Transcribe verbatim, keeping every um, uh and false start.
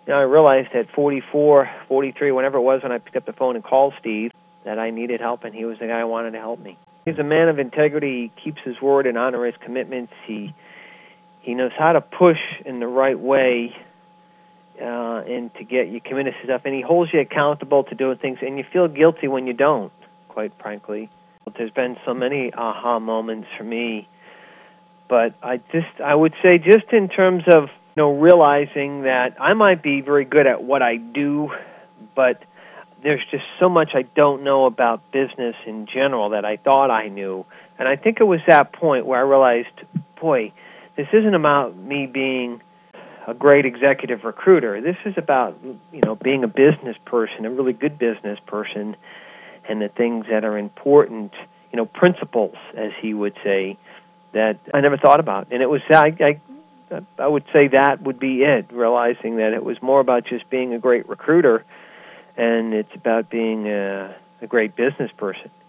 you know, I realized at forty-four, forty-three, whenever it was when I picked up the phone and called Steve, that I needed help, and he was the guy who wanted to help me. He's a man of integrity. He keeps his word and honor his commitments. He he knows how to push in the right way uh, and to get you committed to stuff, and he holds you accountable to doing things, and you feel guilty when you don't, quite frankly. There's been so many aha moments for me, but I just I would say just in terms of you know realizing that I might be very good at what I do, but there's just so much I don't know about business in general that I thought I knew. And I think it was that point where I realized, boy, this isn't about me being a great executive recruiter. This is about, you know, being a business person, a really good business person, and the things that are important, you know, principles, as he would say, that I never thought about. And it was, I, I, I would say that would be it, realizing that it was more about just being a great recruiter, and it's about being a, a great business person.